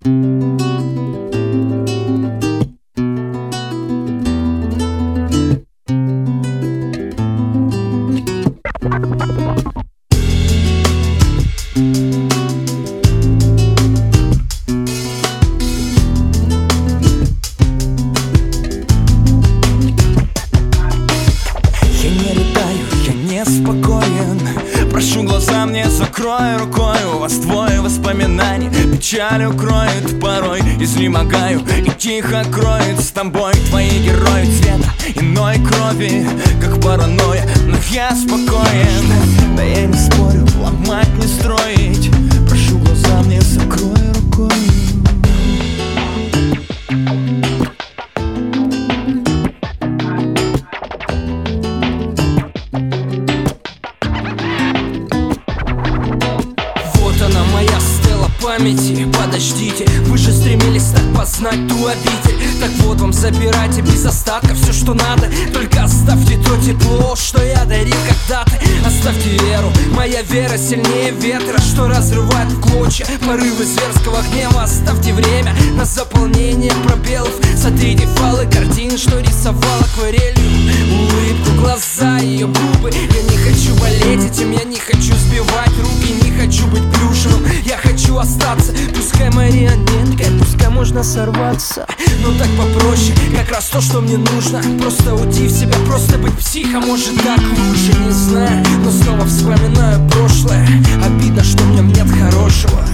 Спокоен, прошу, глаза мне закрой рукой. У вас твои воспоминания печаль укроет. Порой изнемогаю и тихо кроет с тобой. Твои герои цвета иной крови, как паранойя, но я спокоен. Да я не спорю, ломать не строить. Прошу, глаза мне закрой рукой. Памяти, подождите, вы же стремились так познать ту обитель. Так вот вам, забирайте без остатка все, что надо. Только оставьте то тепло, что я дарил когда-то. Оставьте веру, моя вера сильнее ветра, что разрывает в клочья порывы зверского гнева. Оставьте время на заполнение пробелов. Сотрите фалы картин, что рисовал акварелью. Улыбку, глаза, ее губы. Я не хочу болеть этим, я не хочу сбивать руки, не хочу быть плюшевым. Я хочу остаться, пускай марионеткой, пускай можно сорваться, но так попроще, как раз то, что мне нужно. Просто уйти в себя, просто быть психом, может так лучше, не знаю. Но снова вспоминаю прошлое, обидно, что в нем нет хорошего.